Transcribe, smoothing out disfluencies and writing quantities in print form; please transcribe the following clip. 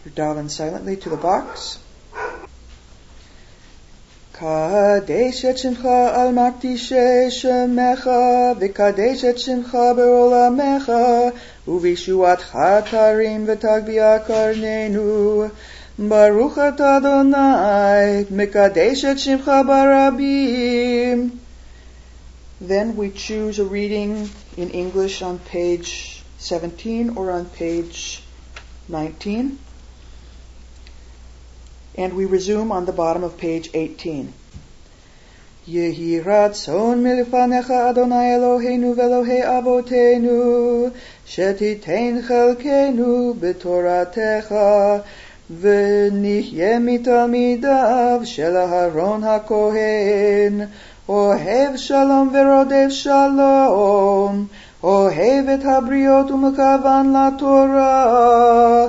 daven silently to the box. Kadesh et shimcha al makdishei shemecha, v'kadesh et shimcha be'olamecha, u'vishuatcha tarim v'tagbia karnenu. Baruch atah Adonai, mekadesh et shimcha barabim. Then we choose a reading in English on page 17 or on page 19. And we resume on the bottom of page 18. Yehi ratzon milfanecha Adonai Eloheinu ve'Elohei avotenu, shetitein chelkenu b'toratecha, v'nichye mitalmidav shel Aharon hakohen, ohev shalom ve'rodev shalom, ohev et habriot u'mekavan laTorah,